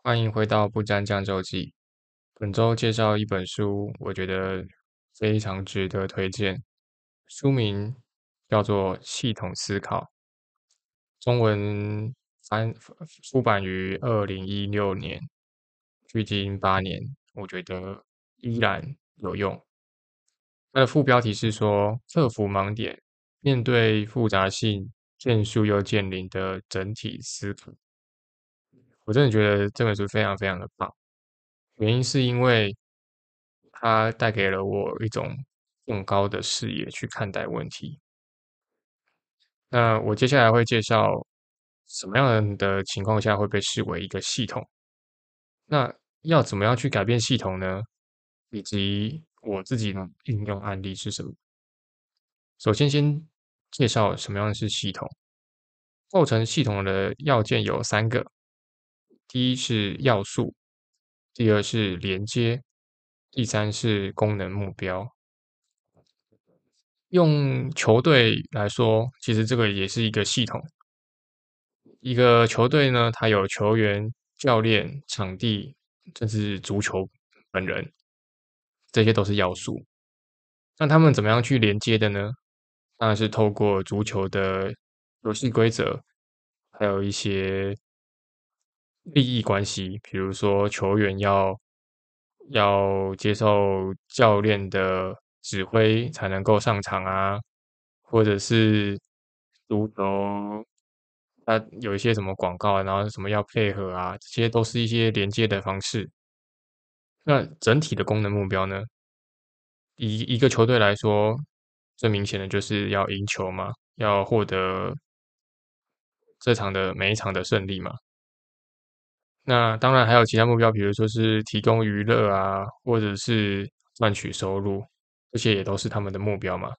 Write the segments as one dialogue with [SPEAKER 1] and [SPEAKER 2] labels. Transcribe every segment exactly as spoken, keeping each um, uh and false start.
[SPEAKER 1] 欢迎回到不沾酱周记。本周介绍一本书，我觉得非常值得推荐。书名叫做《系统思考》，中文翻出版于二零一六年，距今八年，我觉得依然有用。它的副标题是说克服盲点，面对复杂性、见树又见林的整体思考。我真的觉得这本书非常非常的棒。原因是因为它带给了我一种更高的视野去看待问题。那我接下来会介绍什么样的情况下会被视为一个系统，那要怎么样去改变系统呢？以及我自己的应用案例是什么？首先先介绍什么样是系统。构成系统的要件有三个，第一是要素，第二是连接，第三是功能目标。用球队来说，其实这个也是一个系统。一个球队呢，它有球员、教练、场地，甚至足球本人，这些都是要素。那他们怎么样去连接的呢？当然是透过足球的游戏规则，还有一些利益关系，比如说球员要要接受教练的指挥才能够上场啊，或者是足球它有一些什么广告啊，然后什么要配合啊，这些都是一些连接的方式。那整体的功能目标呢？以一个球队来说，最明显的就是要赢球嘛，要获得这场的每一场的胜利嘛。那当然还有其他目标，比如说是提供娱乐啊，或者是赚取收入，这些也都是他们的目标嘛。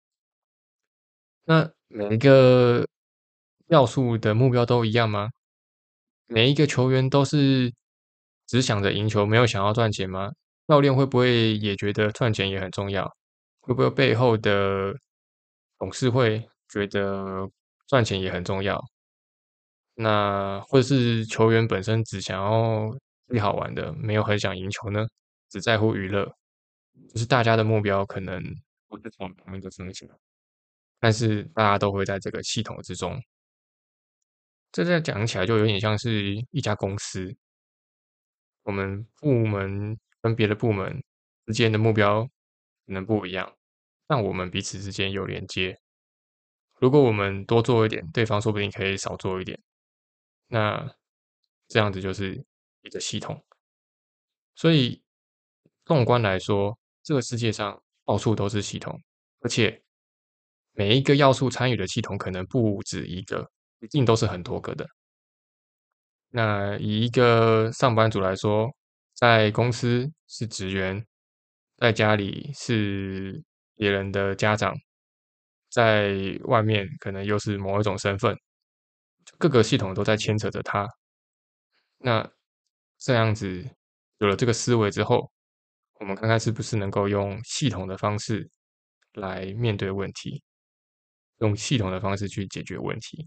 [SPEAKER 1] 那每一个要素的目标都一样吗？每一个球员都是只想着赢球，没有想要赚钱吗？教练会不会也觉得赚钱也很重要？会不会背后的董事会觉得赚钱也很重要？那或者是球员本身只想要自己好玩的，没有很想赢球呢？只在乎娱乐，就是大家的目标可能不是同同一个方向，但是大家都会在这个系统之中。这在讲起来就有点像是一家公司，我们部门跟别的部门之间的目标可能不一样，但我们彼此之间有连接。如果我们多做一点，对方说不定可以少做一点，那这样子就是一个系统。所以纵观来说，这个世界上到处都是系统，而且每一个要素参与的系统可能不止一个，一定都是很多个的。那以一个上班族来说，在公司是职员，在家里是别人的家长，在外面可能又是某一种身份，各个系统都在牵扯着他。那这样子有了这个思维之后，我们看看是不是能够用系统的方式来面对问题，用系统的方式去解决问题。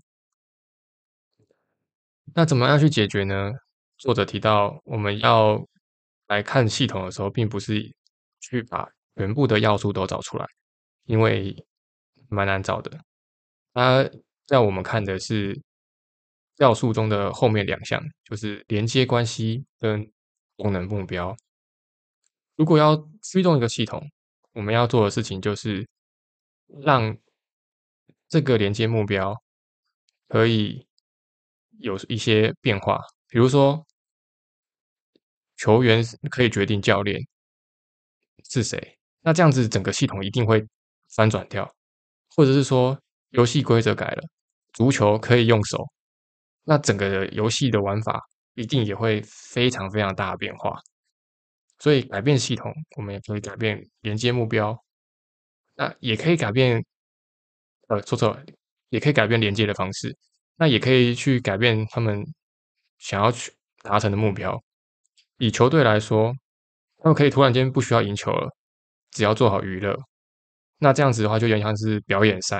[SPEAKER 1] 那怎么样去解决呢？作者提到，我们要来看系统的时候，并不是去把全部的要素都找出来，因为蛮难找的。它要我们看的是要素中的后面两项，就是连接关系跟功能目标。如果要驱动一个系统，我们要做的事情就是让这个连接目标可以有一些变化，比如说球员是可以决定教练是谁，那这样子整个系统一定会翻转掉，或者是说游戏规则改了，足球可以用手，那整个游戏的玩法一定也会非常非常大的变化。所以改变系统，我们也可以改变连接目标，那也可以改变呃，说错了，也可以改变连接的方式，那也可以去改变他们想要去达成的目标。以球队来说，他们可以突然间不需要赢球了，只要做好娱乐。那这样子的话就有点像是表演赛，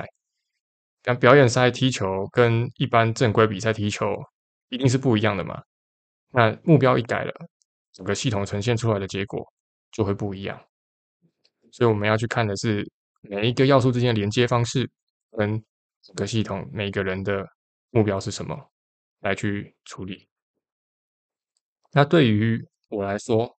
[SPEAKER 1] 但表演赛踢球跟一般正规比赛踢球一定是不一样的嘛。 那目标一改了，整个系统呈现出来的结果就会不一样。所以我们要去看的是每一个要素之间的连接方式，跟整个系统每个人的目标是什么，来去处理。那对于我来说，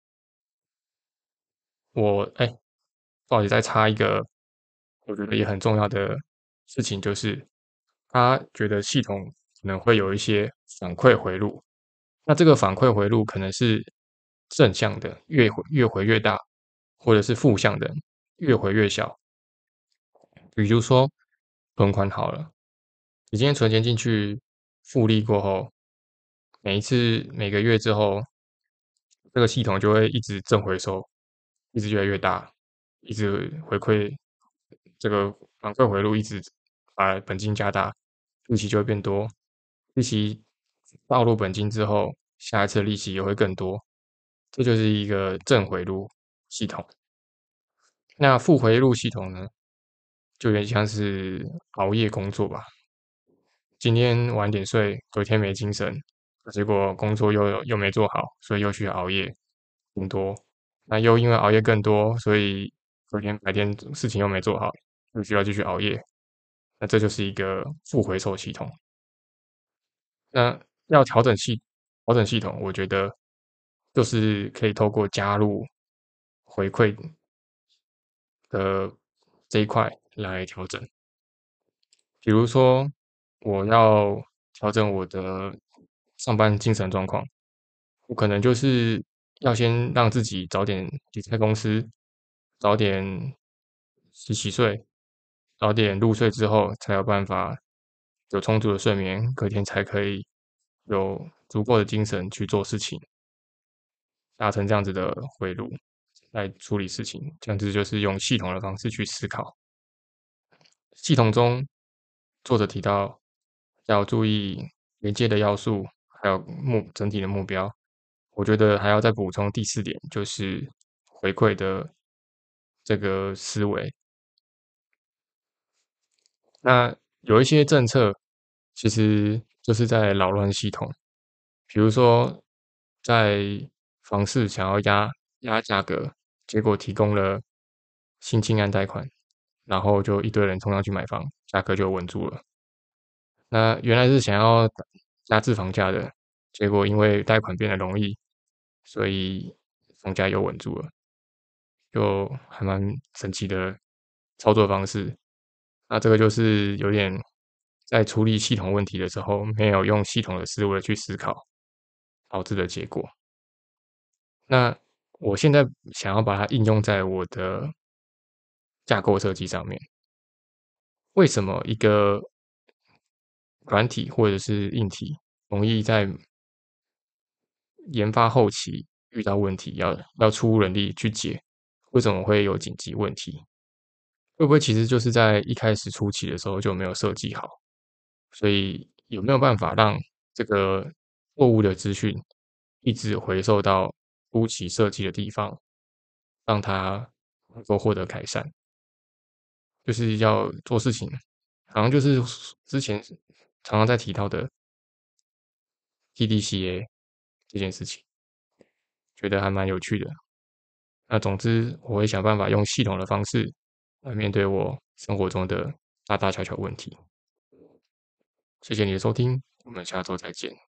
[SPEAKER 1] 我哎，不好意思，再插一个，我觉得也很重要的事情，就是他觉得系统可能会有一些反馈回路，那这个反馈回路可能是正向的，越回越回越大，或者是负向的，越回越小。比如说存款好了，你今天存钱进去，复利过后，每一次每个月之后，这个系统就会一直正回收，一直越来越大，一直回馈这个反馈回路，一直把本金加大，利息就会变多。利息倒入本金之后，下一次的利息也会更多，这就是一个正回路系统。那负回路系统呢，就有点像是熬夜工作吧。今天晚点睡，隔天没精神，结果工作又又没做好，所以又去熬夜更多。那又因为熬夜更多，所以隔天白天事情又没做好，又需要继续熬夜。那这就是一个负回收系统。那要调整系调整系统，我觉得就是可以透过加入回馈的这一块来调整。比如说，我要调整我的上班精神状况，我可能就是要先让自己早点离开公司，早点洗洗睡，早点入睡之后，才有办法有充足的睡眠，隔天才可以有足够的精神去做事情，达成这样子的回路来处理事情。这样子就是用系统的方式去思考。系统中，作者提到要注意连接的要素，还有目整体的目标。我觉得还要再补充第四点，就是回馈的这个思维。那有一些政策其实就是在扰乱系统，比如说在房市想要压压价格，结果提供了新青安贷款，然后就一堆人冲上去买房，价格就稳住了。那原来是想要压制房价的，结果因为贷款变得容易，所以房价又稳住了，就还蛮神奇的操作方式。那这个就是有点在处理系统问题的时候，没有用系统的思维去思考导致的结果。那我现在想要把它应用在我的架构设计上面。为什么一个软体或者是硬体容易在研发后期遇到问题，要要出人力去解？为什么会有紧急问题？会不会其实就是在一开始初期的时候就没有设计好？所以有没有办法让这个错误的资讯一直回收到初期设计的地方，让它能够获得改善？就是要做事情，好像就是之前常常在提到的 P D C A 这件事情，觉得还蛮有趣的。那总之，我会想办法用系统的方式来面对我生活中的大大小小问题。谢谢你的收听，我们下周再见。